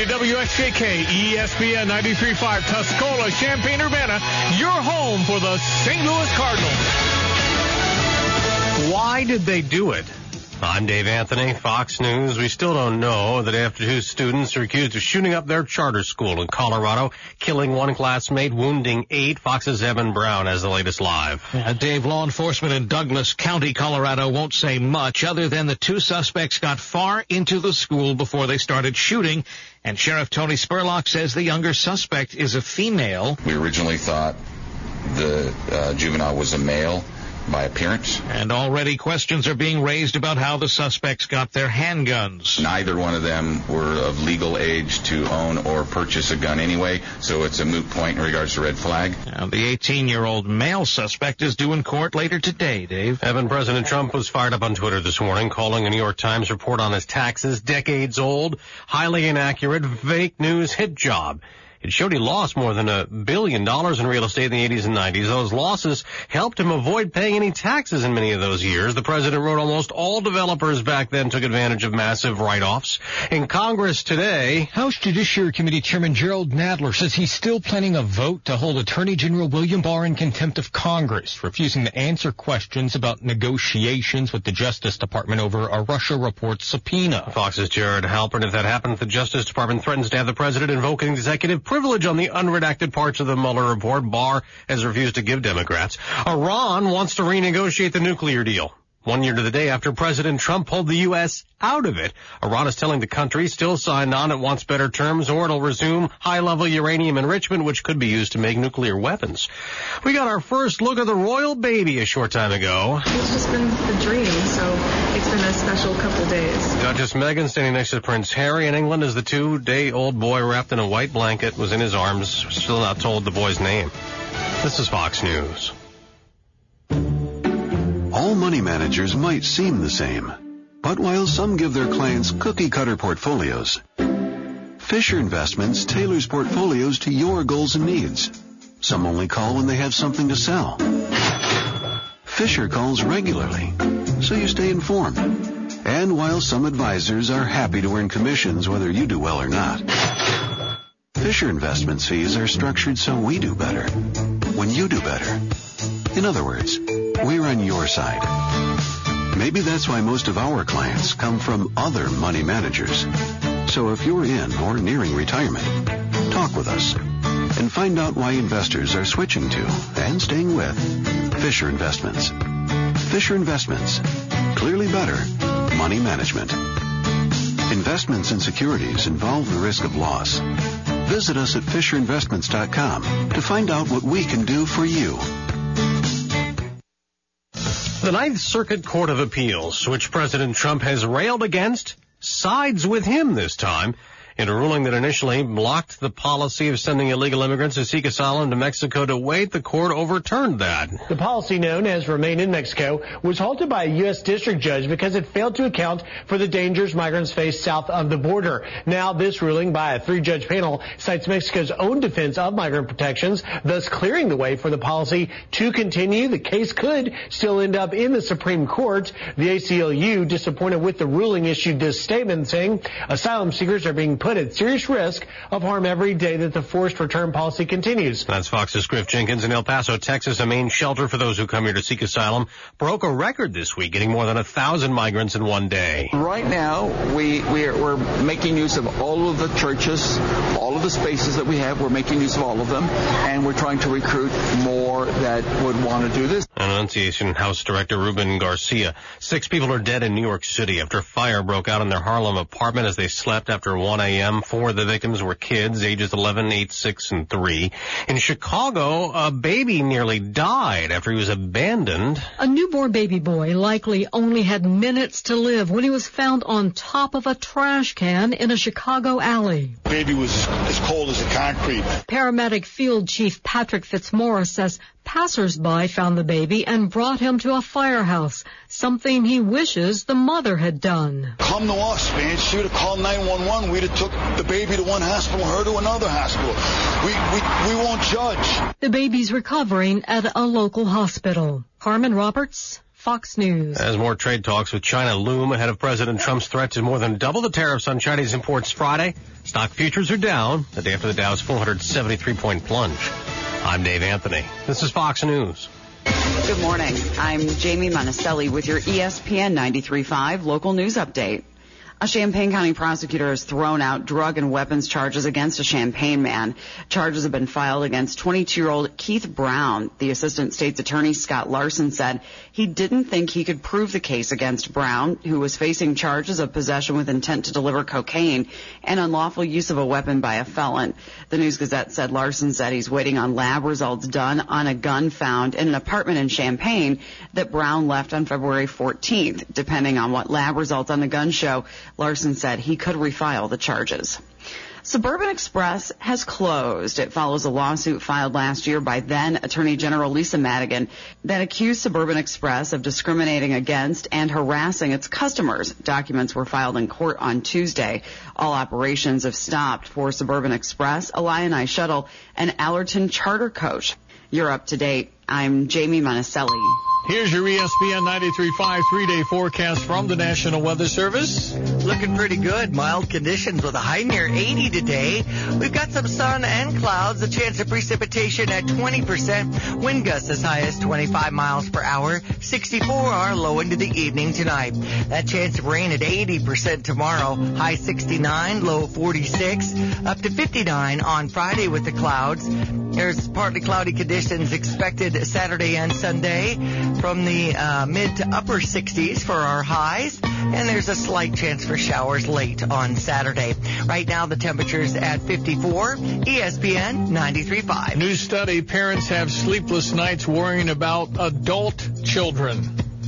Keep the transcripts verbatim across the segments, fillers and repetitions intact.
to W S J K, E S P N ninety-three point five, Tuscola, Champaign-Urbana, your home for the Saint Louis Cardinals. Why did they do it? I'm Dave Anthony, Fox News. We still don't know that after two students are accused of shooting up their charter school in Colorado, killing one classmate, wounding eight. Fox's Evan Brown has the latest live. Yeah, Dave, law enforcement in Douglas County, Colorado won't say much other than the two suspects got far into the school before they started shooting. And Sheriff Tony Spurlock says the younger suspect is a female. We originally thought the uh, juvenile was a male by appearance. And already questions are being raised about how the suspects got their handguns. Neither one of them were of legal age to own or purchase a gun anyway, so it's a moot point in regards to red flag. Now, the eighteen-year-old male suspect is due in court later today, Dave. Evan, President Trump was fired up on Twitter this morning, calling a New York Times report on his taxes decades old, highly inaccurate, fake news hit job. It showed he lost more than a billion dollars in real estate in the eighties and nineties. Those losses helped him avoid paying any taxes in many of those years. The president wrote almost all developers back then took advantage of massive write-offs. In Congress today, House Judiciary Committee Chairman Gerald Nadler says he's still planning a vote to hold Attorney General William Barr in contempt of Congress, refusing to answer questions about negotiations with the Justice Department over a Russia report subpoena. Fox's Jared Halpern, if that happens, the Justice Department threatens to have the president invoke an executive privilege on the unredacted parts of the Mueller report. Barr has refused to give Democrats. Iran wants to renegotiate the nuclear deal. One year to the day after President Trump pulled the U S out of it. Iran is telling the country still signed on it wants better terms or it'll resume high-level uranium enrichment, which could be used to make nuclear weapons. We got our first look at the royal baby a short time ago. It's just been a dream, so it's been a special couple days. Duchess Meghan standing next to Prince Harry in England as the two-day-old boy wrapped in a white blanket was in his arms, still not told the boy's name. This is Fox News. All money managers might seem the same, but while some give their clients cookie-cutter portfolios, Fisher Investments tailors portfolios to your goals and needs. Some only call when they have something to sell. Fisher calls regularly, so you stay informed. And while some advisors are happy to earn commissions whether you do well or not, Fisher Investments fees are structured so we do better when you do better. In other words, we're on your side. Maybe that's why most of our clients come from other money managers. So if you're in or nearing retirement, talk with us and find out why investors are switching to and staying with Fisher Investments. Fisher Investments. Clearly better money management. Investments in securities involve the risk of loss. Visit us at fisher investments dot com to find out what we can do for you. The Ninth Circuit Court of Appeals, which President Trump has railed against, sides with him this time in a ruling that initially blocked the policy of sending illegal immigrants who seek asylum to Mexico to wait. The court overturned that. The policy known as Remain in Mexico was halted by a U S district judge because it failed to account for the dangers migrants face south of the border. Now this ruling by a three-judge panel cites Mexico's own defense of migrant protections, thus clearing the way for the policy to continue. The case could still end up in the Supreme Court. The A C L U, disappointed with the ruling, issued this statement saying asylum seekers are being put at serious risk of harm every day that the forced return policy continues. That's Fox's Griff Jenkins. In El Paso, Texas, a main shelter for those who come here to seek asylum, broke a record this week, getting more than a thousand migrants in one day. Right now, we, we're, we're making use of all of the churches, all of the spaces that we have. We're making use of all of them, and we're trying to recruit more that would want to do this. Annunciation House Director Ruben Garcia. Six people are dead in New York City after a fire broke out in their Harlem apartment as they slept after one a.m. Four of the victims were kids, ages eleven, eight, six, and three. In Chicago, a baby nearly died after he was abandoned. A newborn baby boy likely only had minutes to live when he was found on top of a trash can in a Chicago alley. The baby was as cold as a concrete. Paramedic Field Chief Patrick Fitzmaurice says passers-by found the baby and brought him to a firehouse, something he wishes the mother had done. Come to us, man. She would have called nine one one. We'd have took the baby to one hospital, her to another hospital. We, we, we won't judge. The baby's recovering at a local hospital. Carmen Roberts, Fox News. As more trade talks with China loom ahead of President Trump's threat to more than double the tariffs on Chinese imports Friday, stock futures are down the day after the Dow's four hundred seventy-three point plunge. I'm Dave Anthony. This is Fox News. Good morning. I'm Jamie Monticelli with your E S P N ninety-three point five local news update. A Champaign County prosecutor has thrown out drug and weapons charges against a Champaign man. Charges have been filed against twenty-two-year-old Keith Brown. The assistant state's attorney, Scott Larson, said he didn't think he could prove the case against Brown, who was facing charges of possession with intent to deliver cocaine and unlawful use of a weapon by a felon. The News-Gazette said Larson said he's waiting on lab results done on a gun found in an apartment in Champaign that Brown left on February fourteenth. Depending on what lab results on the gun show, Larson said he could refile the charges. Suburban Express has closed. It follows a lawsuit filed last year by then Attorney General Lisa Madigan that accused Suburban Express of discriminating against and harassing its customers. Documents were filed in court on Tuesday. All operations have stopped for Suburban Express, Illini Shuttle, and Allerton Charter Coach. You're up to date. I'm Jamie Monticelli. Here's your E S P N ninety-three point five three-day forecast from the National Weather Service. Looking pretty good. Mild conditions with a high near eighty today. We've got some sun and clouds. A chance of precipitation at twenty percent. Wind gusts as high as twenty-five miles per hour. sixty-four our low into the evening tonight. That chance of rain at eighty percent tomorrow. High sixty-nine, low forty-six. Up to fifty-nine on Friday with the clouds. There's partly cloudy conditions expected Saturday and Sunday. From the uh, mid to upper sixties for our highs, and there's a slight chance for showers late on Saturday. Right now, the temperature's at fifty-four. E S P N ninety-three point five. New study, parents have sleepless nights worrying about adult children.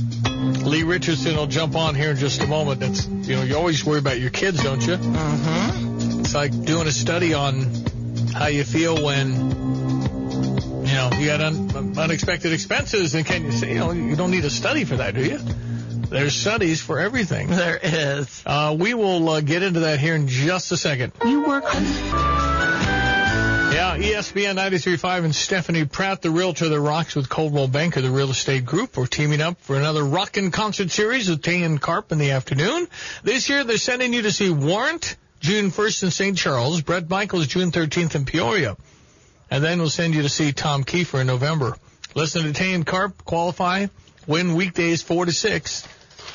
Lee Richardson will jump on here in just a moment. That's, you know, you always worry about your kids, don't you? Mm-hmm. It's like doing a study on how you feel when, you know, you got un- unexpected expenses, and can you say, you know, you don't need a study for that, do you? There's studies for everything. There is. Uh, we will uh, get into that here in just a second. You work on... Yeah, E S P N ninety-three point five and Stephanie Pratt, the realtor that rocks with Coldwell Banker, the real estate group. We're teaming up for another rockin' concert series with Tay and Carp in the afternoon. This year, they're sending you to see Warrant, June first in Saint Charles, Bret Michaels, June thirteenth in Peoria. And then we'll send you to see Tom Kiefer in November. Listen to Tay and Carp, qualify, win weekdays four to six.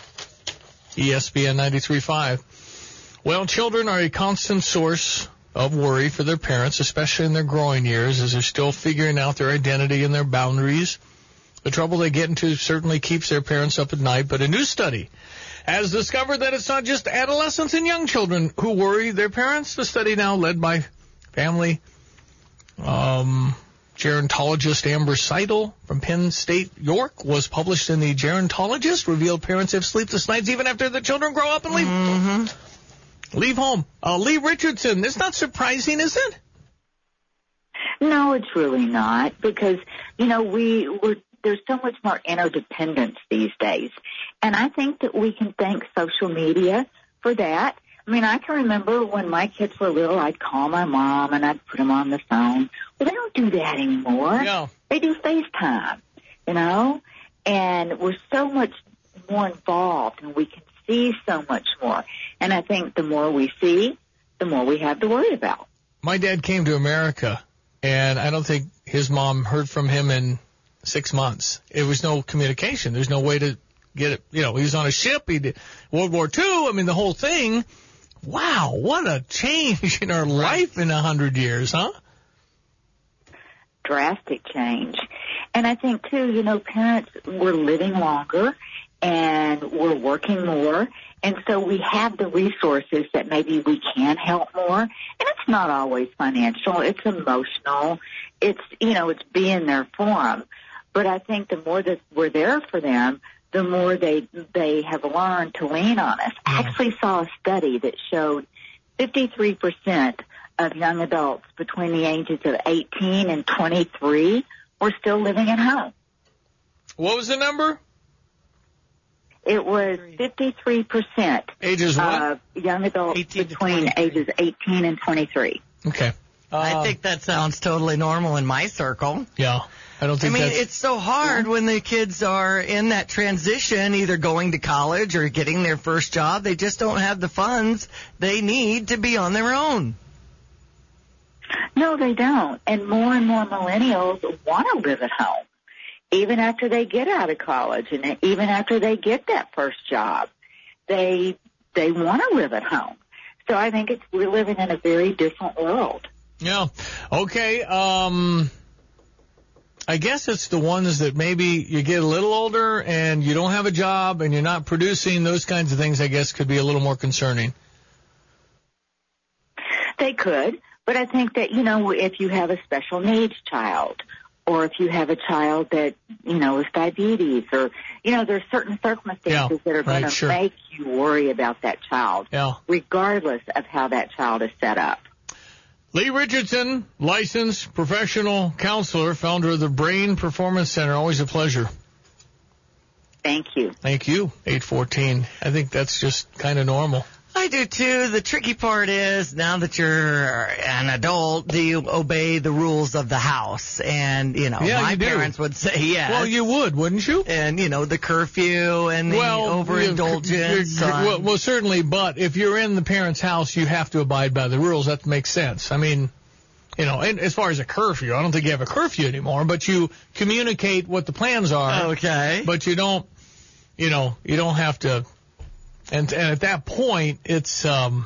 E S P N ninety-three point five. Well, children are a constant source of worry for their parents, especially in their growing years, as they're still figuring out their identity and their boundaries. The trouble they get into certainly keeps their parents up at night, but a new study has discovered that it's not just adolescents and young children who worry their parents. The study now led by family Um, gerontologist Amber Seidel from Penn State, York, was published in the Gerontologist, revealed parents have sleepless nights even after the children grow up and leave, mm-hmm. leave home. Uh, Lee Richardson, it's not surprising, is it? No, it's really not, because, you know, we we're, there's so much more interdependence these days. And I think that we can thank social media for that. I mean, I can remember when my kids were little, I'd call my mom and I'd put them on the phone. Well, they don't do that anymore. No. They do FaceTime, you know, and we're so much more involved and we can see so much more. And I think the more we see, the more we have to worry about. My dad came to America, and I don't think his mom heard from him in six months. It was no communication. There's no way to get it. You know, he was on a ship. He did World War Two. I mean, the whole thing. Wow, what a change in our life in a hundred years, huh? Drastic change. And I think, too, you know, parents were living longer and we're working more. And so we have the resources that maybe we can help more. And it's not always financial. It's emotional. It's, you know, it's being there for them. But I think the more that we're there for them, the more they they have learned to lean on us. I actually saw a study that showed fifty-three percent of young adults between the ages of eighteen and twenty-three were still living at home. What was the number? It was fifty-three percent ages what? of young adults between ages eighteen and twenty-three. Okay. Uh, I think that sounds totally normal in my circle. Yeah. I don't think I mean, that's... it's so hard when the kids are in that transition, either going to college or getting their first job. They just don't have the funds they need to be on their own. No, they don't. And more and more millennials want to live at home, even after they get out of college and even after they get that first job. They they want to live at home. So I think it's we're living in a very different world. Yeah. Okay. Um, I guess it's the ones that maybe you get a little older and you don't have a job and you're not producing. Those kinds of things, I guess, could be a little more concerning. They could. But I think that, you know, if you have a special needs child or if you have a child that, you know, with diabetes or, you know, there's certain circumstances yeah, that are going right, to sure. make you worry about that child, yeah. regardless of how that child is set up. Lee Richardson, licensed professional counselor, founder of the Brain Performance Center. Always a pleasure. Thank you. Thank you. eight fourteen. I think that's just kind of normal. I do too. The tricky part is now that you're an adult, do you obey the rules of the house? And, you know, yeah, my you do. parents would say yes. Well, you would, wouldn't you? And, you know, the curfew and the well, overindulgence. You're, you're, well, well, certainly, but if you're in the parent's house, you have to abide by the rules. That makes sense. I mean, you know, and as far as a curfew, I don't think you have a curfew anymore, but you communicate what the plans are. Okay. But you don't, you know, you don't have to. And, and at that point, it's, um,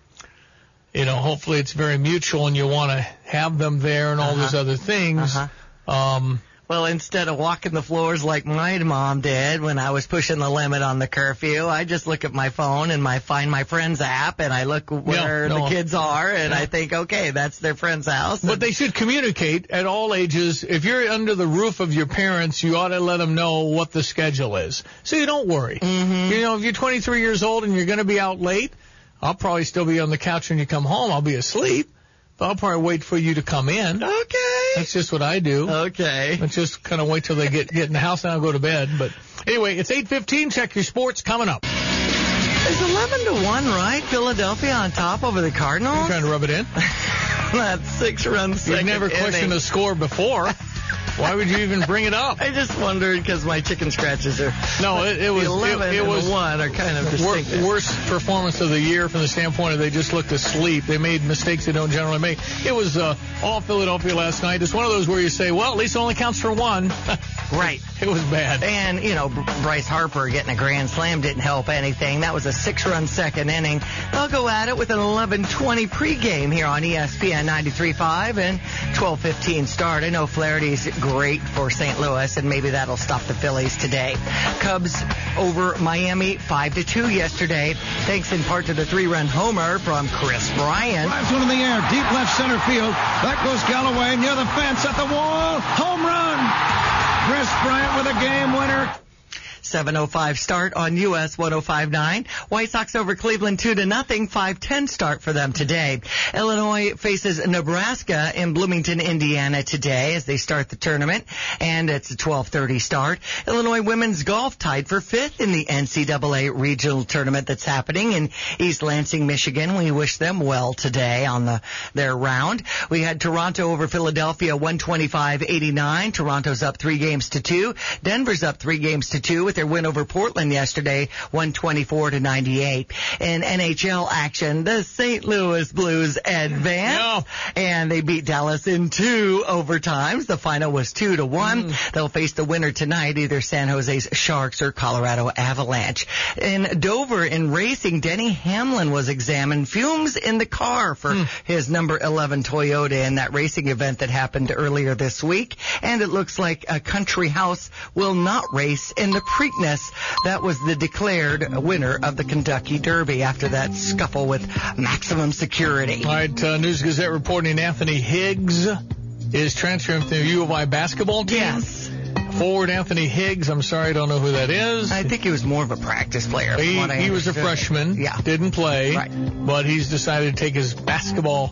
you know, hopefully it's very mutual and you want to have them there and all uh-huh. those other things. Uh-huh. Um, well, instead of walking the floors like my mom did when I was pushing the limit on the curfew, I just look at my phone and my Find My Friends app and I look where yeah, no, the kids are and yeah. I think, okay, that's their friend's house. But they should communicate at all ages. If you're under the roof of your parents, you ought to let them know what the schedule is. So you don't worry. Mm-hmm. You know, if you're twenty-three years old and you're going to be out late, I'll probably still be on the couch when you come home. I'll be asleep. But I'll probably wait for you to come in. Okay. That's just what I do. Okay. I just kind of wait till they get, get in the house and I'll go to bed. But anyway, it's eight fifteen. Check your sports coming up. It's eleven to one, right? Philadelphia on top over the Cardinals? You're trying to rub it in? That six-run second You've never questioned inning. a score before. Why would you even bring it up? I just wondered because my chicken scratches are. No, it, it was eleven it, it and was the one are kind of distinctive. Worst performance of the year from the standpoint of they just looked asleep. They made mistakes they don't generally make. It was uh, all Philadelphia last night. It's one of those where you say, well, at least it only counts for one. Right. It was bad. And, you know, Bryce Harper getting a grand slam didn't help anything. That was a six-run second inning. They'll go at it with an eleven twenty pregame here on E S P N ninety-three point five and twelve fifteen start. I know Flaherty's great for Saint Louis, and maybe that'll stop the Phillies today. Cubs over Miami five to two yesterday, thanks in part to the three-run homer from Chris Bryant. Drives one in the air, deep left center field. Back goes Galloway near the fence at the wall. Home run! Chris Bryant with a game winner. seven oh five start on U S one oh five point nine. White Sox over Cleveland two to nothing. five ten start for them today. Illinois faces Nebraska in Bloomington, Indiana today as they start the tournament, and it's a twelve thirty start. Illinois women's golf tied for fifth in the N C double A regional tournament that's happening in East Lansing, Michigan. We wish them well today on the their round. We had Toronto over Philadelphia one twenty-five eighty-nine. Toronto's up three games to two. Denver's up three games to two with their win over Portland yesterday, one twenty-four to ninety-eight. In N H L action, the Saint Louis Blues advance, no. and they beat Dallas in two overtimes. The final was two to one. Mm. They'll face the winner tonight, either San Jose's Sharks or Colorado Avalanche. In Dover, in racing, Denny Hamlin was examined. Fumes in the car for mm. his number eleven Toyota in that racing event that happened earlier this week. And it looks like a Country House will not race in the Preakness. That was the declared winner of the Kentucky Derby after that scuffle with maximum security. All right, uh, News Gazette reporting Anthony Higgs is transferring from the U of I basketball team. Yes. Forward Anthony Higgs, I'm sorry, I don't know who that is. I think he was more of a practice player. He, from what I he was a understood. freshman, yeah. didn't play, right. but he's decided to take his basketball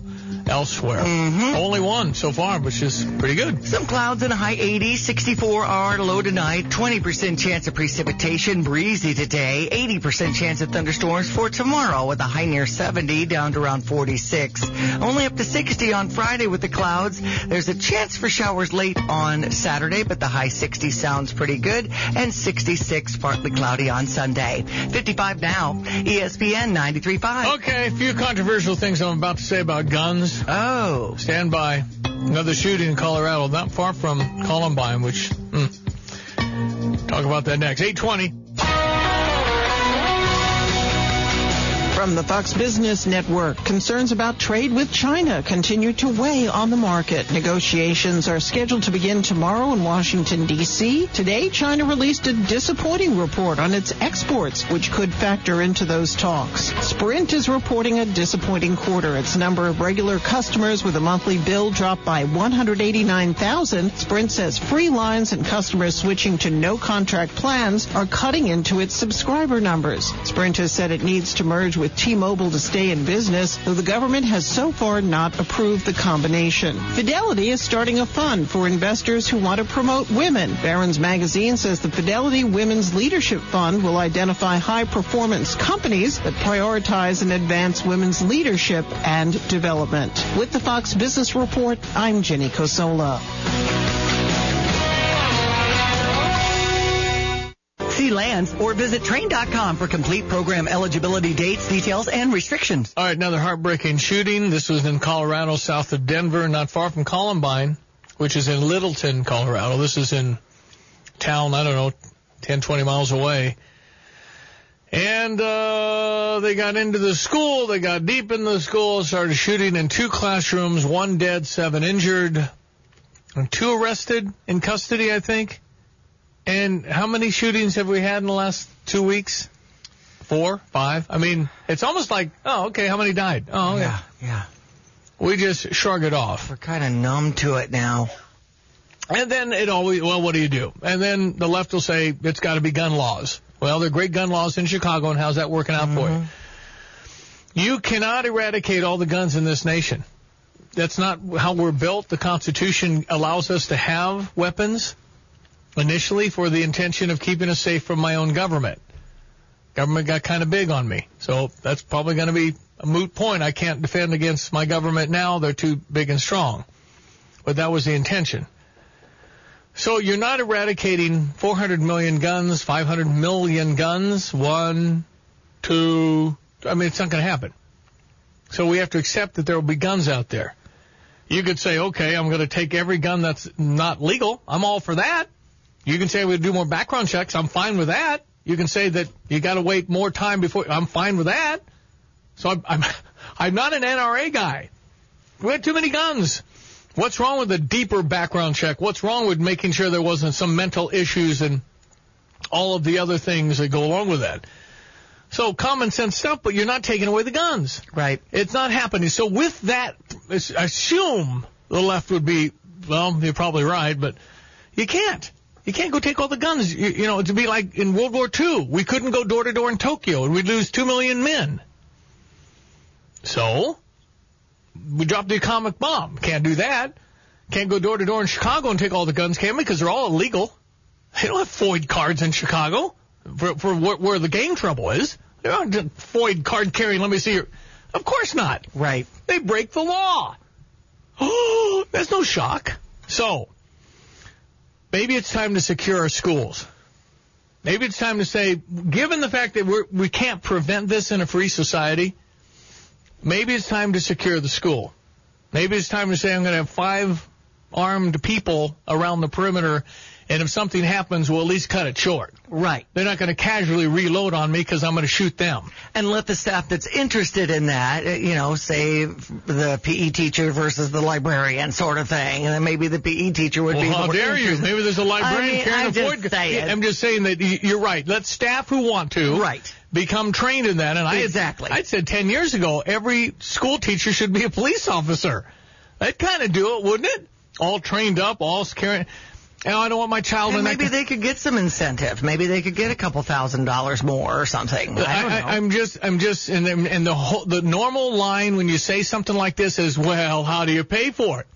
elsewhere. Mm-hmm. Only one so far, which is pretty good. Some clouds and a high eighty, sixty-four our low tonight, twenty percent chance of precipitation, breezy today, eighty percent chance of thunderstorms for tomorrow with a high near seventy, down to around forty-six. Only up to sixty on Friday with the clouds. There's a chance for showers late on Saturday, but the high sixty sounds pretty good, and sixty-six partly cloudy on Sunday. fifty-five now, E S P N ninety-three point five. Okay, a few controversial things I'm about to say about guns. Oh. Stand by. Another shooting in Colorado, not far from Columbine, which, hmm. Talk about that next. eight twenty. From the Fox Business Network, concerns about trade with China continue to weigh on the market. Negotiations are scheduled to begin tomorrow in Washington, D C Today, China released a disappointing report on its exports, which could factor into those talks. Sprint is reporting a disappointing quarter. Its number of regular customers with a monthly bill dropped by one hundred eighty-nine thousand. Sprint says free lines and customers switching to no-contract plans are cutting into its subscriber numbers. Sprint has said it needs to merge with T-Mobile to stay in business, though the government has so far not approved the combination. Fidelity is starting a fund for investors who want to promote women. Barron's Magazine says the Fidelity Women's Leadership Fund will identify high-performance companies that prioritize and advance women's leadership and development. With the Fox Business Report, I'm Jenny Cosola. See Lands or visit train dot com for complete program eligibility dates, details, and restrictions. All right, another heartbreaking shooting. This was in Colorado, south of Denver, not far from Columbine, which is in Littleton, Colorado. This is in town, I don't know, ten, twenty miles away. And uh they got into the school. They got deep in the school, started shooting in two classrooms, one dead, seven injured, and two arrested in custody, I think. And how many shootings have we had in the last two weeks? Four? Five? I mean, it's almost like, oh, okay, how many died? Oh, yeah, yeah. We just shrug it off. We're kind of numb to it now. And then it always, well, what do you do? And then the left will say, it's got to be gun laws. Well, there are great gun laws in Chicago, and how's that working out mm-hmm. for you? You cannot eradicate all the guns in this nation. That's not how we're built. The Constitution allows us to have weapons. Initially for the intention of keeping us safe from my own government. Government got kind of big on me, so that's probably going to be a moot point. I can't defend against my government now. They're too big and strong. But that was the intention. So you're not eradicating four hundred million guns, five hundred million guns, one, two. I mean, it's not going to happen. So we have to accept that there will be guns out there. You could say, okay, I'm going to take every gun that's not legal. I'm all for that. You can say we'll do more background checks. I'm fine with that. You can say that you got to wait more time before. I'm fine with that. So I'm, I'm, I'm not an N R A guy. We had too many guns. What's wrong with a deeper background check? What's wrong with making sure there wasn't some mental issues and all of the other things that go along with that? So common sense stuff, but you're not taking away the guns. Right. It's not happening. So with that, assume the left would be, well, you're probably right, but you can't. You can't go take all the guns. You, you know, it'd be like in World War Two. We couldn't go door to door in Tokyo, and we'd lose two million men. So, we dropped the atomic bomb. Can't do that. Can't go door to door in Chicago and take all the guns, can we? Because they're all illegal. They don't have FOID cards in Chicago for, for where, where the gang trouble is. They don't have FOID card carrying. Let me see your. Of course not. Right. They break the law. Oh, that's no shock. So. Maybe it's time to secure our schools. Maybe it's time to say, given the fact that we're, we can't prevent this in a free society, maybe it's time to secure the school. Maybe it's time to say I'm going to have five armed people around the perimeter, and if something happens, we'll at least cut it short. Right. They're not going to casually reload on me because I'm going to shoot them. And let the staff that's interested in that, you know, say the P E teacher versus the librarian sort of thing, and then maybe the P E teacher would well, be how more dare interested. you? Maybe there's a librarian I mean, carrying I'm a just FOID. saying. I'm just saying that you're right. Let staff who want to right. become trained in that. And I exactly. I said ten years ago, every school teacher should be a police officer. That'd kind of do it, wouldn't it? All trained up, all carrying. And I don't want my child and in maybe that. they could get some incentive. Maybe they could get a couple thousand dollars more or something. I don't know. I, I'm just, I'm just, and, and the whole, the normal line when you say something like this is, well, how do you pay for it?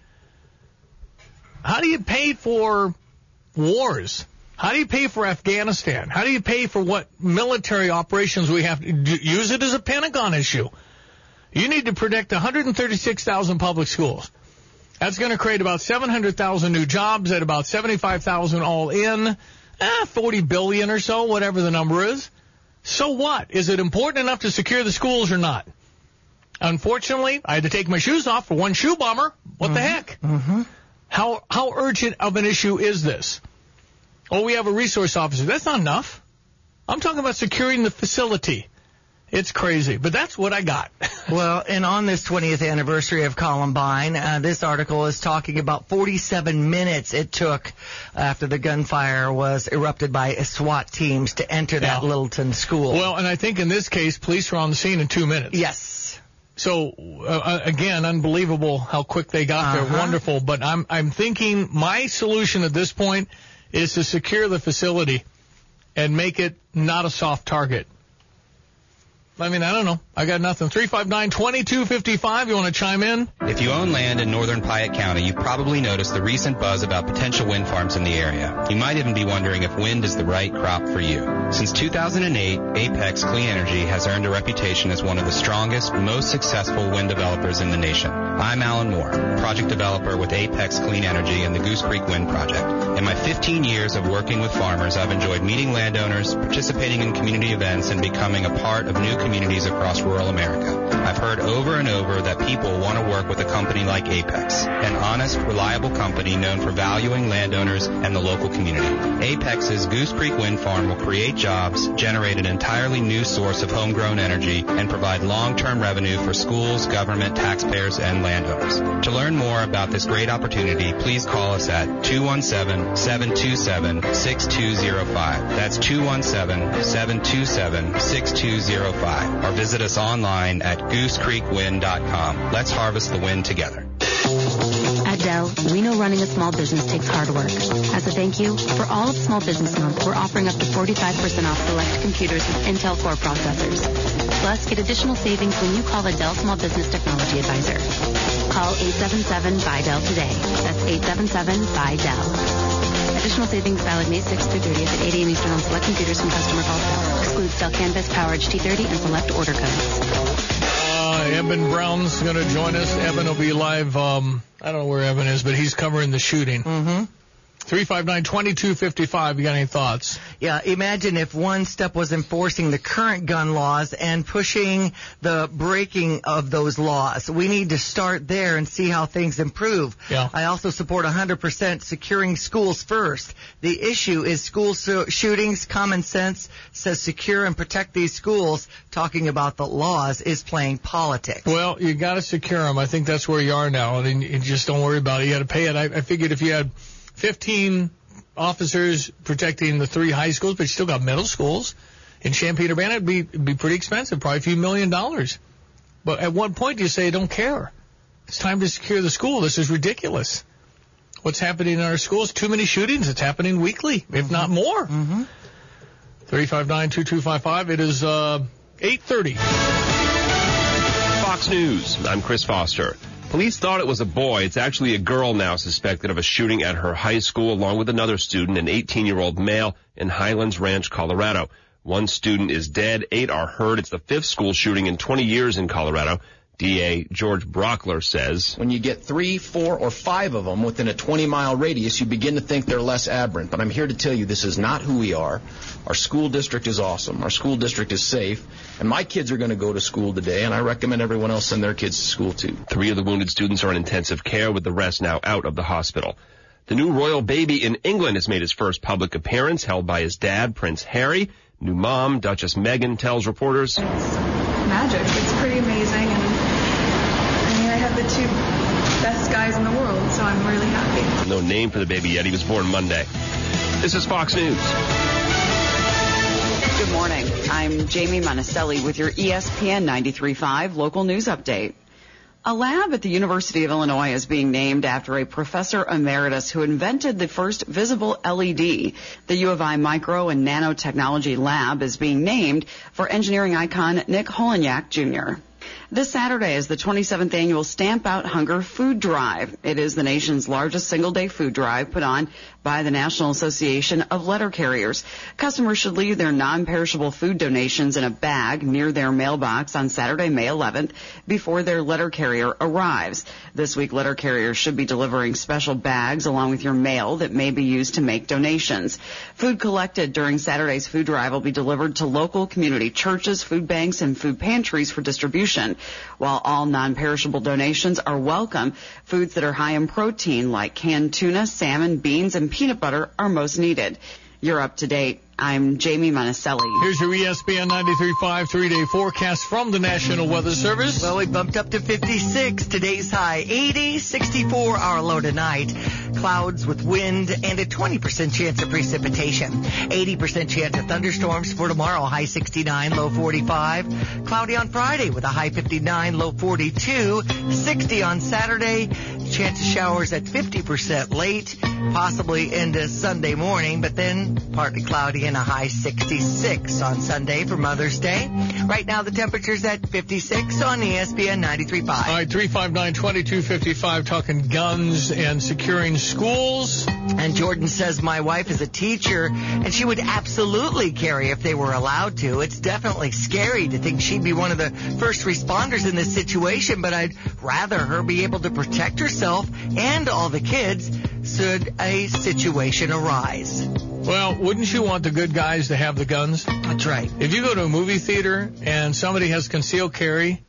How do you pay for wars? How do you pay for Afghanistan? How do you pay for what military operations we have to use it as a Pentagon issue? You need to protect one hundred thirty-six thousand public schools. That's going to create about seven hundred thousand new jobs at about seventy-five thousand all in, eh, forty billion or so, whatever the number is. So what? Is it important enough to secure the schools or not? Unfortunately, I had to take my shoes off for one shoe bomber. What mm-hmm. the heck? Mm-hmm. How how urgent of an issue is this? Oh, we have a resource officer. That's not enough. I'm talking about securing the facility. It's crazy, but that's what I got. Well, and on this twentieth anniversary of Columbine, uh, this article is talking about forty-seven minutes it took after the gunfire was erupted by SWAT teams to enter that yeah. Littleton school. Well, and I think in this case, police were on the scene in two minutes. Yes. So, uh, again, unbelievable how quick they got uh-huh. there. Wonderful. But I'm, I'm thinking my solution at this point is to secure the facility and make it not a soft target. I mean, I don't know. I got nothing. three five nine, two two five five. You want to chime in? If you own land in northern Piatt County, you've probably noticed the recent buzz about potential wind farms in the area. You might even be wondering if wind is the right crop for you. Since two thousand eight, Apex Clean Energy has earned a reputation as one of the strongest, most successful wind developers in the nation. I'm Alan Moore, project developer with Apex Clean Energy and the Goose Creek Wind Project. In my fifteen years of working with farmers, I've enjoyed meeting landowners, participating in community events, and becoming a part of new communities across rural America. I've heard over and over that people want to work with a company like Apex, an honest, reliable company known for valuing landowners and the local community. Apex's Goose Creek Wind Farm will create jobs, generate an entirely new source of homegrown energy, and provide long-term revenue for schools, government, taxpayers, and landowners. To learn more about this great opportunity, please call us at two one seven, seven two seven, six two zero five. That's two one seven, seven two seven, six two zero five. Or visit us online at goose creek wind dot com. Let's harvest the wind together. At Dell, we know running a small business takes hard work. As a thank you, for all of Small Business Month, we're offering up to forty-five percent off select computers with Intel Core processors. Plus, get additional savings when you call a Dell Small Business Technology Advisor. Call eight seven seven, B Y Dell today. That's eight seven seven, B Y Dell. Additional savings valid May sixth through thirtieth at eight a.m. Eastern on select computers from customer call Dell. Excludes Dell Canvas, PowerEdge T thirty, and select order codes. Uh, Evan Brown's going to join us. Evan will be live. Um, I don't know where Evan is, but he's covering the shooting. Mm-hmm. three five nine, two two five five. You got any thoughts? Yeah, imagine if one step was enforcing the current gun laws and pushing the breaking of those laws. We need to start there and see how things improve. Yeah. I also support one hundred percent securing schools first. The issue is school shootings. Common sense says secure and protect these schools. Talking about the laws is playing politics. Well, you got to secure them. I think that's where you are now, and you just don't worry about it. You got to pay it. I, I figured if you had fifteen officers protecting the three high schools, but you still got middle schools in Champaign-Urbana, it'd be, it'd be pretty expensive, probably a few million dollars. But at what point do you say, don't care? It's time to secure the school. This is ridiculous. What's happening in our schools? Too many shootings. It's happening weekly, if mm-hmm. not more. Mm-hmm. three five nine, two two five five. It is uh, eight thirty. Fox News. I'm Chris Foster. Police thought it was a boy. It's actually a girl now suspected of a shooting at her high school along with another student, an eighteen-year-old male in Highlands Ranch, Colorado. One student is dead. Eight are hurt. It's the fifth school shooting in twenty years in Colorado. D A George Brockler says, when you get three, four, or five of them within a twenty-mile radius, you begin to think they're less aberrant. But I'm here to tell you this is not who we are. Our school district is awesome. Our school district is safe. And my kids are going to go to school today, and I recommend everyone else send their kids to school, too. Three of the wounded students are in intensive care, with the rest now out of the hospital. The new royal baby in England has made his first public appearance, held by his dad, Prince Harry. New mom, Duchess Meghan, tells reporters, It's magic. It's pretty amazing, and I mean, I have the two best guys in the world, so I'm really happy. No name for the baby yet. He was born Monday. This is Fox News. Good morning. I'm Jamie Monticelli with your E S P N ninety-three point five local news update. A lab at the University of Illinois is being named after a professor emeritus who invented the first visible L E D. The U of I Micro and Nanotechnology Lab is being named for engineering icon Nick Holonyak, Junior This Saturday is the twenty-seventh annual Stamp Out Hunger Food Drive. It is the nation's largest single-day food drive put on by the National Association of Letter Carriers. Customers should leave their non-perishable food donations in a bag near their mailbox on Saturday, May eleventh, before their letter carrier arrives. This week, letter carriers should be delivering special bags along with your mail that may be used to make donations. Food collected during Saturday's food drive will be delivered to local community churches, food banks, and food pantries for distribution. While all non-perishable donations are welcome, foods that are high in protein like canned tuna, salmon, beans, and peanut butter are most needed. You're up to date. I'm Jamie Monticelli. Here's your E S P N ninety-three point five three-day forecast from the National Weather Service. Well, we bumped up to fifty-six. Today's high eighty, sixty-four our low tonight. Clouds with wind and a twenty percent chance of precipitation. eighty percent chance of thunderstorms for tomorrow, high sixty-nine, low forty-five. Cloudy on Friday with a high fifty-nine, low forty-two. sixty on Saturday. Chance of showers at fifty percent late, possibly into Sunday morning, but then partly cloudy and a high sixty-six on Sunday for Mother's Day. Right now the temperature's at fifty-six on E S P N ninety-three point five. All right, three five nine, two two five five, talking guns and securing schools. And Jordan says, my wife is a teacher, and she would absolutely carry if they were allowed to. It's definitely scary to think she'd be one of the first responders in this situation, but I'd rather her be able to protect herself and all the kids should a situation arise. Well, wouldn't you want the good guys to have the guns? That's right. If you go to a movie theater and somebody has concealed carry,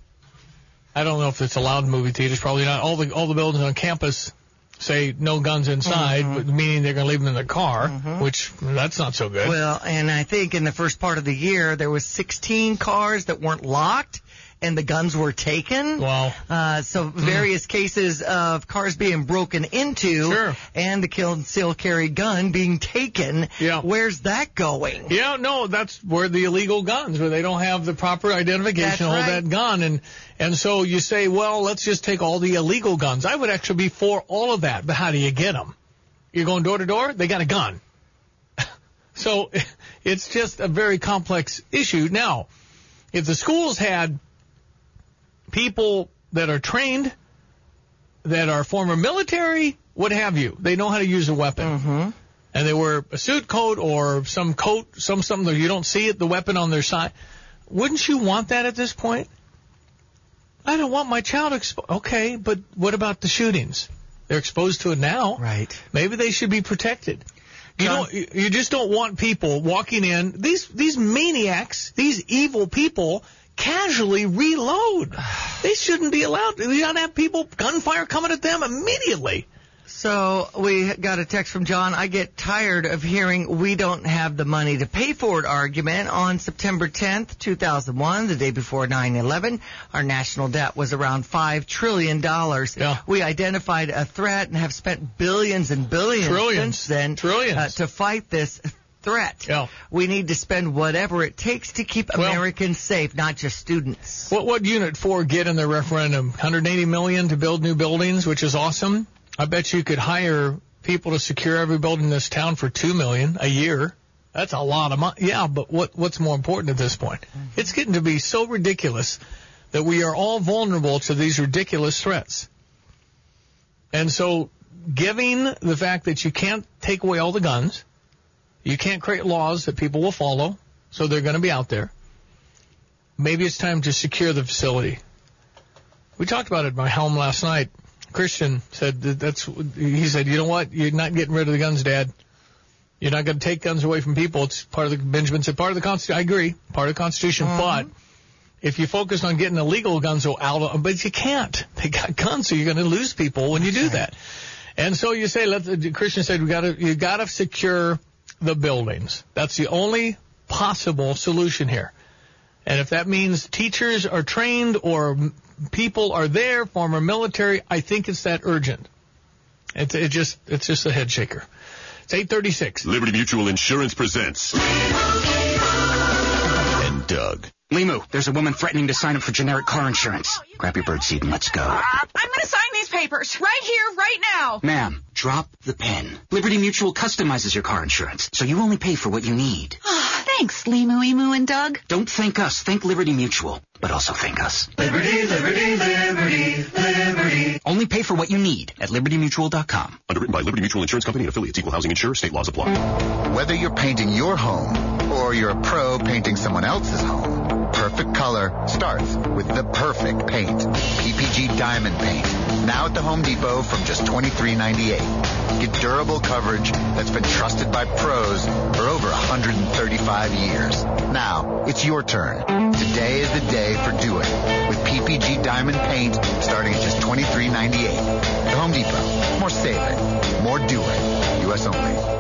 I don't know if it's allowed in movie theaters, probably not. All the all the buildings on campus say no guns inside, mm-hmm. but meaning they're going to leave them in the car, mm-hmm. which that's not so good. Well, and I think in the first part of the year there was sixteen cars that weren't locked, and the guns were taken. Wow. Uh, so various mm. cases of cars being broken into sure. and the concealed carry gun being taken. Yeah. Where's that going? Yeah, no, that's where the illegal guns, where they don't have the proper identification that's to hold right. that gun. And, and so you say, well, let's just take all the illegal guns. I would actually be for all of that, but how do you get them? You're going door to door? They got a gun. So it's just a very complex issue. Now, if the schools had people that are trained, that are former military, what have you, they know how to use a weapon. Mm-hmm. And they wear a suit coat or some coat, some something that you don't see it, the weapon on their side. Wouldn't you want that at this point? I don't want my child exposed. Okay, but what about the shootings? They're exposed to it now. Right. Maybe they should be protected. You don't. You just don't want people walking in. These these maniacs, these evil people, casually reload. They shouldn't be allowed. We don't have people gunfire coming at them immediately. So we got a text from John. I get tired of hearing we don't have the money to pay for it argument. On September tenth, two thousand one, the day before nine eleven, our national debt was around five trillion dollars. Yeah. We identified a threat and have spent billions and billions Trillions. since then Trillions. Uh, to fight this threat. Yeah. We need to spend whatever it takes to keep well, Americans safe, not just students. What what Unit four get in their referendum? one hundred eighty million dollars to build new buildings, which is awesome. I bet you could hire people to secure every building in this town for two million dollars a year. That's a lot of money. Yeah, but what what's more important at this point? Mm-hmm. It's getting to be so ridiculous that we are all vulnerable to these ridiculous threats. And so giving the fact that you can't take away all the guns, you can't create laws that people will follow, so they're going to be out there. Maybe it's time to secure the facility. We talked about it at my home last night. Christian said that that's, he said, you know what? You're not getting rid of the guns, Dad. You're not going to take guns away from people. It's part of the, Benjamin said, part of the Constitution. I agree, part of the Constitution. Mm-hmm. But if you focus on getting illegal guns out of, but you can't. They got guns, so you're going to lose people when you do that. And so you say, let Christian said, we got to, you got to secure the buildings. That's the only possible solution here. And if that means teachers are trained or people are there, former military, I think it's that urgent. It, it just, it's just a head shaker. It's eight thirty-six. Liberty Mutual Insurance presents Doug. Limu, there's a woman threatening to sign up for generic car insurance. Grab your birdseed and let's go. Uh, I'm going to sign these papers right here, right now. Ma'am, drop the pen. Liberty Mutual customizes your car insurance, so you only pay for what you need. Thanks, Limu, Emu, and Doug. Don't thank us, thank Liberty Mutual. But also thank us. Liberty, liberty, liberty, liberty. Only pay for what you need at liberty mutual dot com. Underwritten by Liberty Mutual Insurance Company and affiliates. Equal housing insurer. State laws apply. Whether you're painting your home or you're a pro painting someone else's home, Perfect Color starts with the perfect paint. P P G Diamond Paint. Now at the Home Depot from just twenty-three ninety-eight. Get durable coverage that's been trusted by pros for over one hundred thirty-five years. Now, it's your turn. Today is the day for do it. With P P G Diamond Paint starting at just twenty-three ninety-eight. The Home Depot. More save it. More do it. U S only.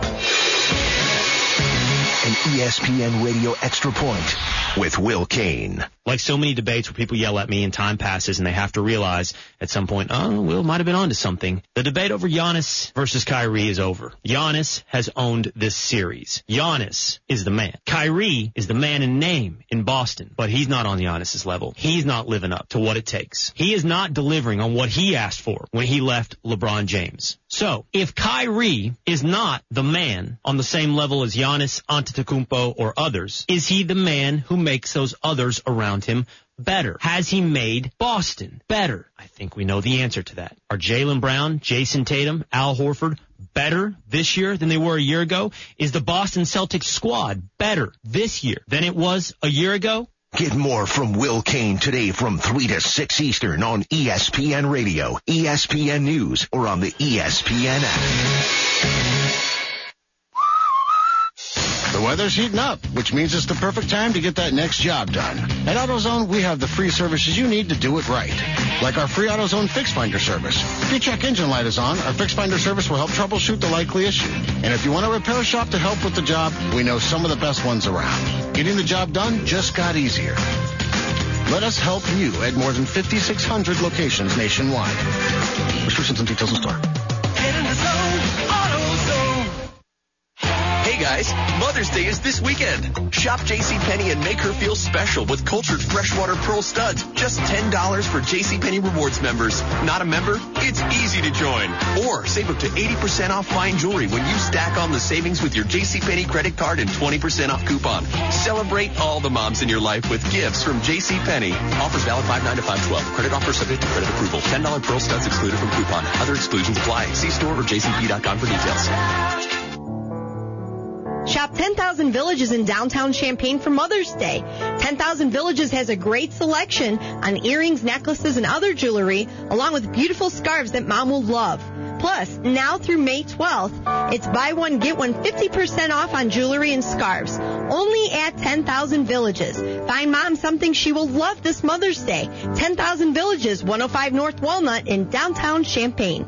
An E S P N Radio Extra Point with Will Kane. Like so many debates where people yell at me and time passes and they have to realize at some point, oh, Will might have been onto something. The debate over Giannis versus Kyrie is over. Giannis has owned this series. Giannis is the man. Kyrie is the man in name in Boston, but he's not on Giannis's level. He's not living up to what it takes. He is not delivering on what he asked for when he left LeBron James. So, if Kyrie is not the man on the same level as Giannis Antetokounmpo or others, is he the man who makes those others around him better? Has he made Boston better? I think we know the answer to that. Are Jaylen Brown, Jason Tatum, Al Horford better this year than they were a year ago? Is the Boston Celtics squad better this year than it was a year ago? Get more from Will Kane today from three to six Eastern on E S P N Radio, E S P N News, or on the E S P N app. The weather's heating up, which means it's the perfect time to get that next job done. At AutoZone, we have the free services you need to do it right. Like our free AutoZone Fix Finder service. If your check engine light is on, our Fix Finder service will help troubleshoot the likely issue. And if you want a repair shop to help with the job, we know some of the best ones around. Getting the job done just got easier. Let us help you at more than fifty-six hundred locations nationwide. Restrictions and details in store. Get in the zone, AutoZone. Hey guys, Mother's Day is this weekend. Shop JCPenney and make her feel special with cultured freshwater pearl studs. Just ten dollars for JCPenney Rewards members. Not a member? It's easy to join. Or save up to eighty percent off fine jewelry when you stack on the savings with your JCPenney credit card and twenty percent off coupon. Celebrate all the moms in your life with gifts from JCPenney. Offers valid five nine to five twelve. Credit offer subject to credit approval. ten dollars pearl studs excluded from coupon. Other exclusions apply. See store or J C P dot com for details. Shop ten thousand Villages in downtown Champaign for Mother's Day. ten thousand Villages has a great selection on earrings, necklaces, and other jewelry, along with beautiful scarves that Mom will love. Plus, now through May twelfth, it's buy one, get one fifty percent off on jewelry and scarves. Only at ten thousand Villages. Find Mom something she will love this Mother's Day. ten thousand Villages, one oh five North Walnut in downtown Champaign.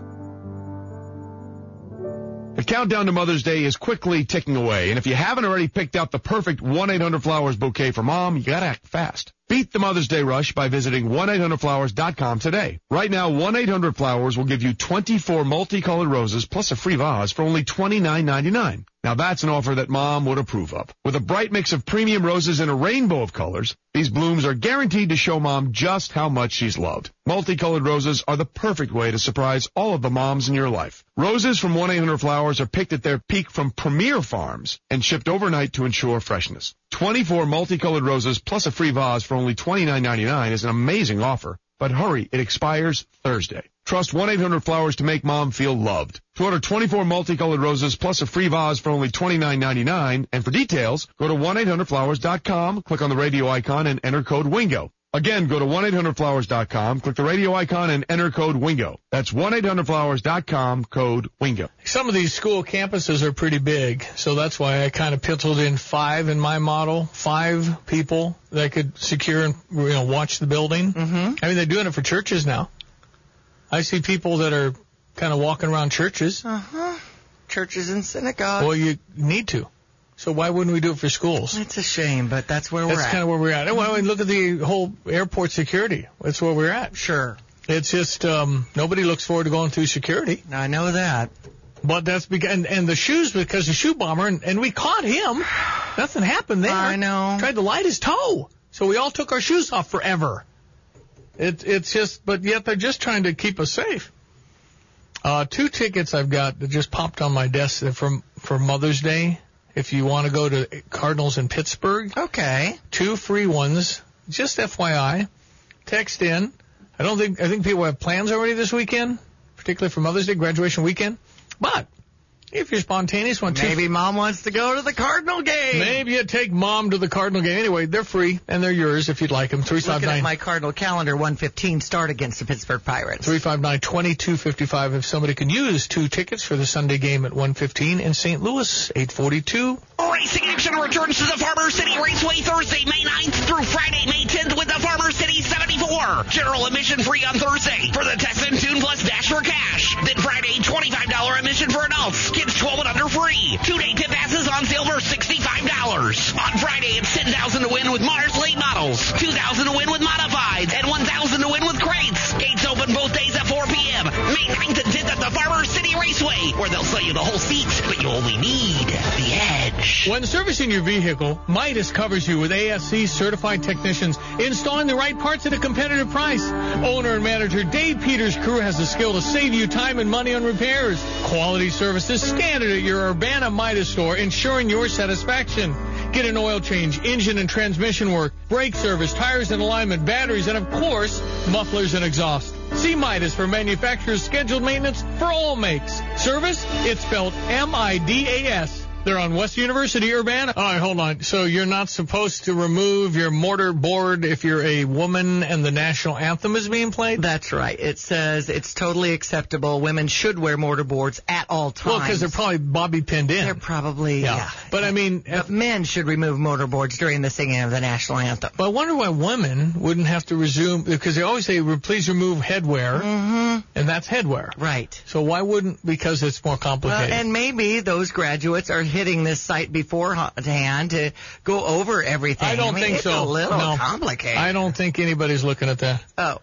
The countdown to Mother's Day is quickly ticking away, and if you haven't already picked out the perfect one eight hundred flowers bouquet for Mom, you gotta act fast. Beat the Mother's Day rush by visiting one eight hundred flowers dot com today. Right now, one eight hundred flowers will give you twenty-four multicolored roses plus a free vase for only twenty-nine ninety-nine. Now that's an offer that Mom would approve of. With a bright mix of premium roses in a rainbow of colors, these blooms are guaranteed to show Mom just how much she's loved. Multicolored roses are the perfect way to surprise all of the moms in your life. Roses from one eight hundred flowers are picked at their peak from premier farms and shipped overnight to ensure freshness. twenty-four multicolored roses plus a free vase for only twenty-nine ninety-nine is an amazing offer. But hurry, it expires Thursday. Trust one eight hundred flowers to make Mom feel loved. To order twenty-four multicolored roses plus a free vase for only twenty-nine ninety-nine, and for details, go to one eight hundred flowers dot com, click on the radio icon, and enter code WINGO. Again, go to one eight hundred flowers dot com, click the radio icon, and enter code WINGO. That's one eight hundred flowers dot com, code WINGO. Some of these school campuses are pretty big, so that's why I kind of penciled in five in my model, five people that could secure and, you know, watch the building. Mm-hmm. I mean, they're doing it for churches now. I see people that are kind of walking around churches. Uh-huh. Churches and synagogues. Well, you need to. So why wouldn't we do it for schools? It's a shame, but that's where we're That's at. kind of where we're at. Well, I mean, look at the whole airport security. That's where we're at. Sure. It's just um, nobody looks forward to going through security. I know that. But that's because, and, and the shoes, because the shoe bomber, and, and we caught him. Nothing happened there. I know. Tried to light his toe. So we all took our shoes off forever. It, it's just, but yet they're just trying to keep us safe. Uh, two tickets I've got that just popped on my desk from for Mother's Day. If you want to go to Cardinals in Pittsburgh. Okay. Two free ones. Just F Y I. Text in. I don't think, I think people have plans already this weekend, particularly for Mother's Day, graduation weekend. But if you're spontaneous, want to. Maybe Mom wants to go to the Cardinal game. Maybe you take Mom to the Cardinal game. Anyway, they're free, and they're yours if you'd like them. three five nine Looking at my Cardinal calendar, one fifteen start against the Pittsburgh Pirates. three five nine, two two five five if somebody can use two tickets for the Sunday game at one fifteen in Saint Louis, eight forty-two. Racing action returns to the Farmer City Raceway Thursday, May ninth through Friday, May tenth with the Farmer City seventy-four. General admission free on Thursday for the Test and Tune Plus Dash for cash. Then Friday, twenty-five dollars admission for adults. Kids twelve and under free. Two-day tip passes on sale for sixty-five dollars. On Friday, it's ten thousand dollars to win with Mars late models, two thousand dollars to win with modifieds, and one thousand dollars to win with crates. Gates open both days at four p.m. May ninth and tenth at the Farmer City Raceway, where they'll sell you the whole seat, but you only need the edge. When servicing your vehicle, Midas covers you with A S C certified technicians installing the right parts at a competitive price. Owner and manager Dave Peters' crew has the skill to save you time and money on repairs. Quality services standard at your Urbana Midas store, ensuring your satisfaction. Get an oil change, engine and transmission work, brake service, tires and alignment, batteries, and of course, mufflers and exhaust. See Midas for manufacturer's scheduled maintenance for all makes. Service? It's spelled M I D A S. They're on West University, Urbana. All right, hold on. So you're not supposed to remove your mortar board if you're a woman and the national anthem is being played? That's right. It says it's totally acceptable. Women should wear mortar boards at all times. Well, because they're probably bobby pinned in. They're probably, yeah. yeah. But I mean... But men should remove mortar boards during the singing of the national anthem. But I wonder why women wouldn't have to resume, because they always say, please remove headwear, mm-hmm. and that's headwear. Right. So why wouldn't, because it's more complicated. Well, and maybe those graduates are hitting this site beforehand to go over everything. I don't I mean, think it's so. a little no. complicated. I don't think anybody's looking at that. Oh.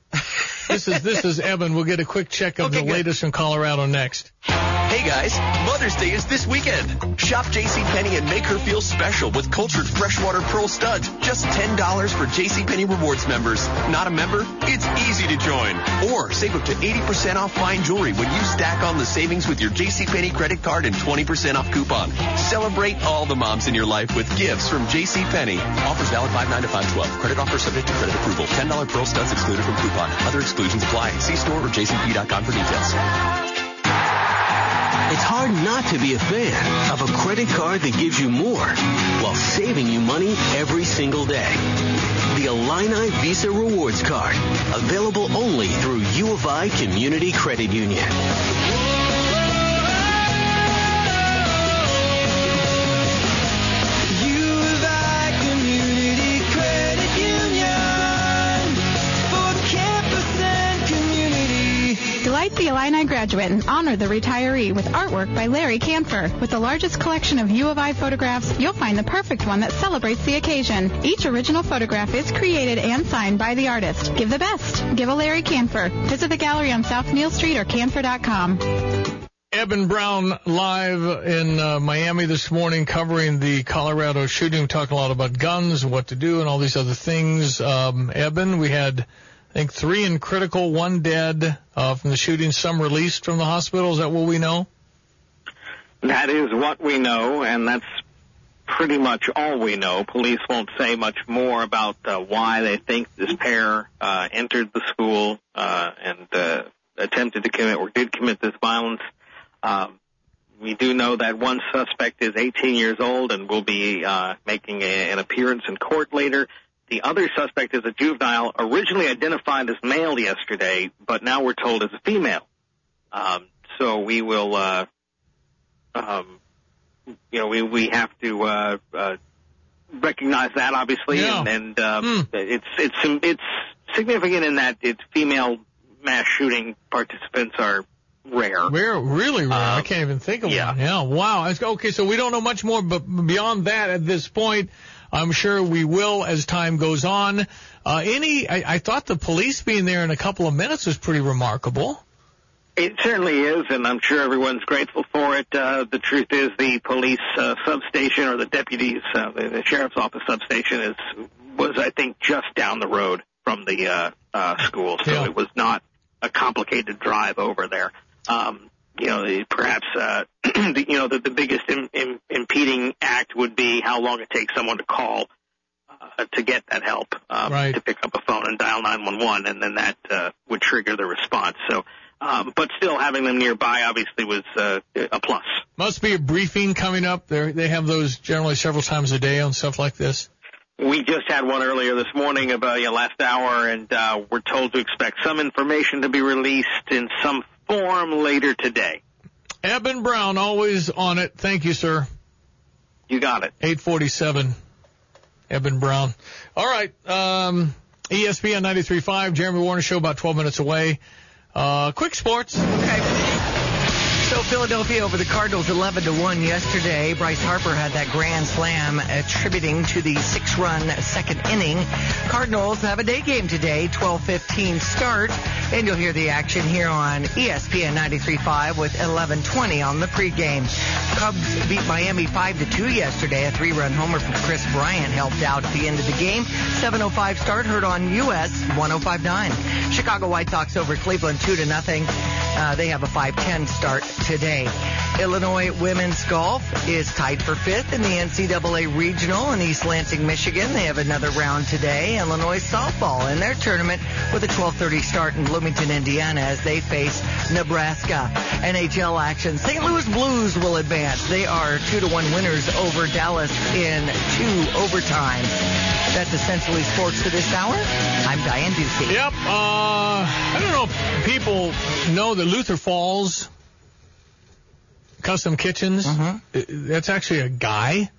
This is this is Evan. We'll get a quick check of okay, the good. latest from Colorado next. Hey guys, Mother's Day is this weekend. Shop JCPenney and make her feel special with cultured freshwater pearl studs. Just ten dollars for JCPenney Rewards members. Not a member? It's easy to join. Or save up to eighty percent off fine jewelry when you stack on the savings with your JCPenney credit card and twenty percent off coupon. Celebrate all the moms in your life with gifts from JCPenney. Offers valid five nine to five twelve. Credit offer subject to credit approval. ten dollars pearl studs excluded from coupon. Other exclusions apply. See store or J C P dot com for details. It's hard not to be a fan of a credit card that gives you more while saving you money every single day. The Illini Visa Rewards Card, available only through U of I Community Credit Union. Delight the Illini graduate and honor the retiree with artwork by Larry Canfor. With the largest collection of U of I photographs, you'll find the perfect one that celebrates the occasion. Each original photograph is created and signed by the artist. Give the best. Give a Larry Canfor. Visit the gallery on South Neal Street or canfor dot com. Eben Brown live in uh, Miami this morning covering the Colorado shooting. Talking a lot about guns and what to do and all these other things. Um, Eben, we had... I think three in critical, one dead uh, from the shooting, some released from the hospital. Is that what we know? That is what we know, and that's pretty much all we know. Police won't say much more about uh, why they think this pair uh, entered the school uh, and uh, attempted to commit or did commit this violence. Um, we do know that one suspect is eighteen years old and will be uh, making a, an appearance in court later. The other suspect is a juvenile, originally identified as male yesterday, but now we're told is a female. Um, so we will, uh, um, you know, we we have to uh, uh, recognize that, obviously, yeah. and, and um, mm. it's it's it's significant in that it's female mass shooting participants are rare. Rare, really rare. Uh, I can't even think of yeah. one. Yeah, wow. Okay, so we don't know much more, but beyond that at this point. I'm sure we will as time goes on. Uh, any, I, I thought the police being there in a couple of minutes was pretty remarkable. It certainly is, and I'm sure everyone's grateful for it. Uh, the truth is the police uh, substation or the deputies, uh, the, the sheriff's office substation is was, I think, just down the road from the uh, uh, school, so yeah. It was not a complicated drive over there. Um, you know, the, perhaps, uh, the, you know, the, the biggest im- im- impeding act would be how long it takes someone to call uh, to get that help, um, right. to pick up a phone and dial nine one one, and then that uh, would trigger the response. So. Um, but still, having them nearby obviously was uh, a plus. Must be a briefing coming up. They they have those generally several times a day on stuff like this. We just had one earlier this morning, about you know, last hour, and uh, we're told to expect some information to be released in some form later today. Eben Brown, always on it. Thank you, sir. You got it. eight forty-seven, Eben Brown. All right, um, E S P N ninety-three point five, Jeremy Warner Show, about twelve minutes away. Uh, quick sports. Okay. So Philadelphia over the Cardinals eleven to one yesterday. Bryce Harper had that grand slam attributing to the six-run second inning. Cardinals have a day game today, twelve fifteen start. And you'll hear the action here on E S P N ninety-three point five with eleven twenty on the pregame. Cubs beat Miami five to two yesterday. A three-run homer from Chris Bryant helped out at the end of the game. seven oh five start heard on U S one oh five point nine. Chicago White Sox over Cleveland two to nothing. Uh, they have a five ten start today. Illinois women's golf is tied for fifth in the N C double A Regional in East Lansing, Michigan. They have another round today. Illinois softball in their tournament with a twelve thirty start in Bloomington, Indiana as they face Nebraska. N H L action. Saint Louis Blues will advance. They are two to one winners over Dallas in two overtimes. That's essentially sports for this hour. I'm Diane Ducey. Yep. Uh, I don't know if people know that Luther Falls Custom Kitchens, mm-hmm. that's actually a guy.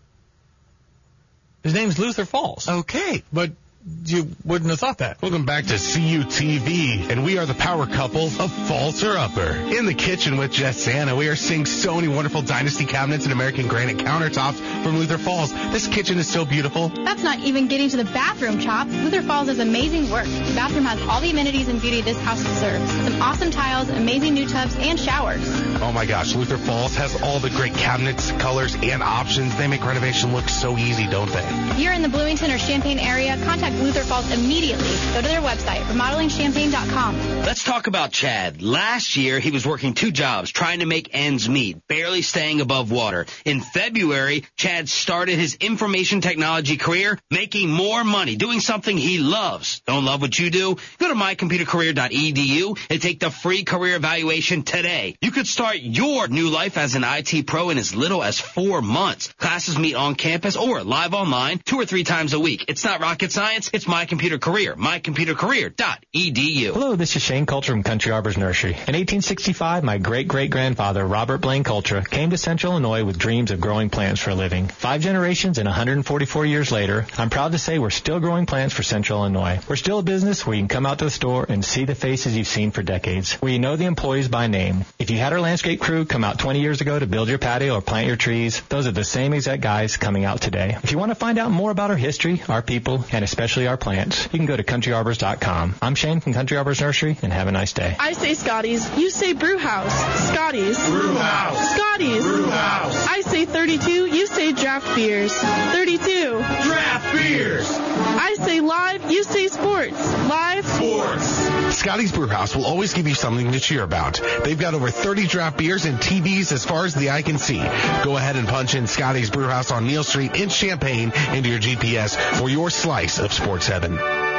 His name's Luther Falls. Okay. But you wouldn't have thought that. Welcome back to C U T V, and we are the power couple of Falls or Upper. In the kitchen with Jess Santa, we are seeing so many wonderful Dynasty cabinets and American granite countertops from Luther Falls. This kitchen is so beautiful. That's not even getting to the bathroom, Chops. Luther Falls does amazing work. The bathroom has all the amenities and beauty this house deserves. Some awesome tiles, amazing new tubs, and showers. Oh my gosh, Luther Falls has all the great cabinets, colors, and options. They make renovation look so easy, don't they? If you're in the Bloomington or Champaign area, contact Luther Falls immediately. Go to their website, remodeling champaign dot com. Let's talk about Chad. Last year, he was working two jobs, trying to make ends meet, barely staying above water. In February, Chad started his information technology career, making more money, doing something he loves. Don't love what you do? Go to my computer career dot e d u and take the free career evaluation today. You could start your new life as an I T pro in as little as four months. Classes meet on campus or live online two or three times a week. It's not rocket science. It's My Computer Career. my computer career dot e d u. Hello, this is Shane Coulter from Country Arbors Nursery. In eighteen sixty-five, my great-great-grandfather, Robert Blaine Coulter, came to Central Illinois with dreams of growing plants for a living. Five generations and one hundred forty-four years later, I'm proud to say we're still growing plants for Central Illinois. We're still a business where you can come out to the store and see the faces you've seen for decades, where you know the employees by name. If you had our landscape crew come out twenty years ago to build your patio or plant your trees, those are the same exact guys coming out today. If you want to find out more about our history, our people, and especially our plants, you can go to country arbors dot com. I'm Shane from Country Arbors Nursery, and have a nice day. I say Scotty's. You say Brew House. Scotty's. Brew House. Scotty's. Brew House. I say thirty-two. You say draft beers. thirty-two. Draft beers. I say live. You say sports. Live. Sports. Scotty's Brewhouse will always give you something to cheer about. They've got over thirty draft beers and T Vs as far as the eye can see. Go ahead and punch in Scotty's Brewhouse on Neal Street in Champaign into your G P S for your slice of sports heaven.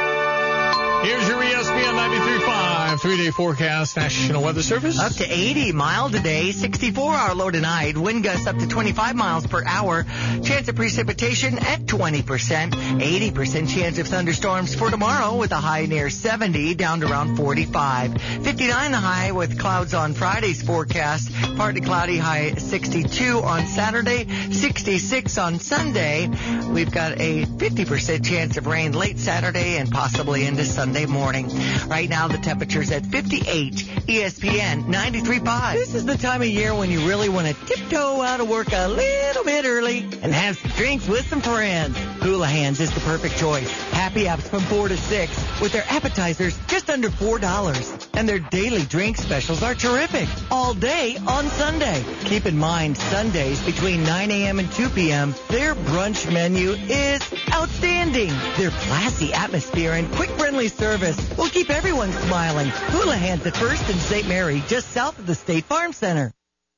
Here's your E S P N ninety-three point five three-day forecast, National Weather Service. Up to eighty, mild today, sixty-four our low tonight, wind gusts up to twenty-five miles per hour, chance of precipitation at twenty percent, eighty percent chance of thunderstorms for tomorrow with a high near seventy, down to around forty-five. fifty-nine the high with clouds on Friday's forecast, partly cloudy, high sixty-two on Saturday, sixty-six on Sunday. We've got a fifty percent chance of rain late Saturday and possibly into Sunday morning. Right now the temperature's at fifty-eight. E S P N ninety-three point five. This is the time of year when you really want to tiptoe out of work a little bit early and have some drinks with some friends. Houlihan's is the perfect choice. happy apps from four to six, with their appetizers just under four dollars. And their daily drink specials are terrific, all day on Sunday. Keep in mind, Sundays between nine a.m. and two p.m., their brunch menu is outstanding. Their classy atmosphere and quick, friendly service will keep everyone smiling. Houlihan's at First and Saint Mary, just south of the State Farm Center.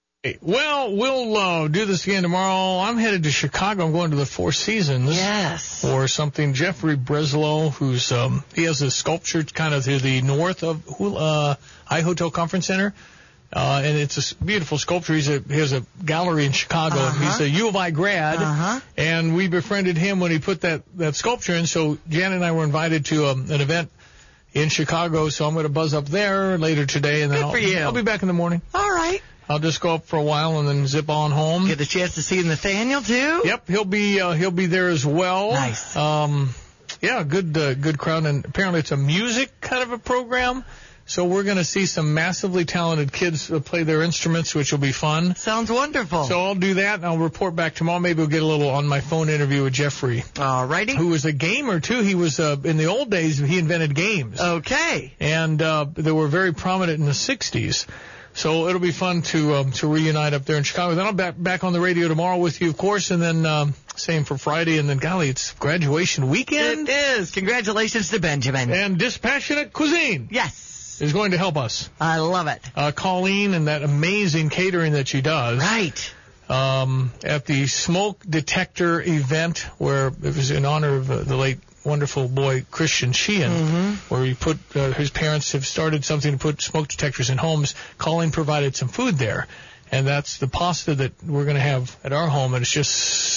Well, we'll uh, do this again tomorrow. I'm headed to Chicago. I'm going to the Four Seasons. Yes. Or something. Jeffrey Breslow, who's um, he has a sculpture kind of to the north of uh, I Hotel Conference Center. Uh, and it's a s- beautiful sculpture. He's a, he has a gallery in Chicago. Uh-huh. He's a U of I grad. Uh-huh. And we befriended him when he put that, that sculpture in. So Janet and I were invited to um, an event in Chicago. So I'm going to buzz up there later today. And then Good I'll, for you. I'll be back in the morning. All right. I'll just go up for a while and then zip on home. Get a chance to see Nathaniel, too? Yep, he'll be uh, he'll be there as well. Nice. Um, yeah, good uh, good crowd, and apparently it's a music kind of a program. So we're going to see some massively talented kids uh, play their instruments, which will be fun. Sounds wonderful. So I'll do that, and I'll report back tomorrow. Maybe we'll get a little on my phone interview with Jeffrey. All righty. Who was a gamer, too. He was, uh, in the old days, he invented games. Okay. And uh, they were very prominent in the sixties. So it'll be fun to um, to reunite up there in Chicago. Then I'll be back, back on the radio tomorrow with you, of course, and then um, same for Friday. And then, golly, it's graduation weekend. It is. Congratulations to Benjamin. And Dispassionate Cuisine. Yes. Is going to help us. I love it. Uh, Colleen and that amazing catering that she does. Right. Um, at the smoke detector event where it was in honor of uh, the late wonderful boy Christian Sheehan, mm-hmm. where he put uh, his parents have started something to put smoke detectors in homes. Colleen provided some food there, and that's the pasta that we're going to have at our home, and it's just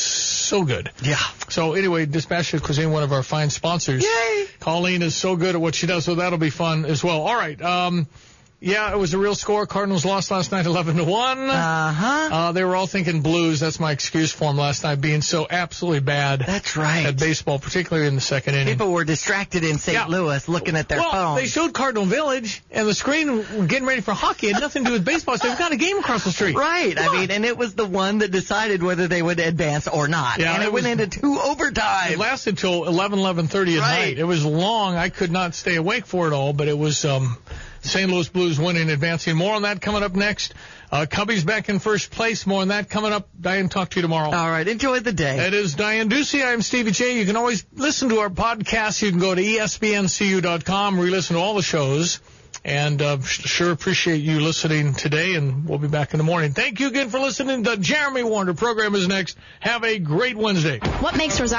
so good. Yeah. So anyway, Dispassionate Cuisine, one of our fine sponsors. Yay! Colleen is so good at what she does, so that'll be fun as well. All right. Um, Yeah, it was a real score. Cardinals lost last night eleven to one. Uh-huh. Uh, they were all thinking Blues. That's my excuse for them last night, being so absolutely bad. That's right. At baseball, particularly in the second inning. People were distracted in Saint Yeah. Louis looking at their well, phones. they showed Cardinal Village, and the screen were getting ready for hockey. It had nothing to do with baseball. So they've got a game across the street. Right. Come I mean, on. and it was the one that decided whether they would advance or not. Yeah, and it, it went was- into two overtime. It lasted till eleven, eleven thirty at Right. night. It was long. I could not stay awake for it all, but it was um, Saint Louis Blues winning, advancing. More on that coming up next. Uh, Cubbies back in first place. More on that coming up. Diane, talk to you tomorrow. All right. Enjoy the day. It is Diane Ducey. I am Stevie J. You can always listen to our podcast. You can go to E S P N C U dot com, re-listen to all the shows. And uh, sure appreciate you listening today, and we'll be back in the morning. Thank you again for listening. The Jeremy Warner program is next. Have a great Wednesday. What makes Rosario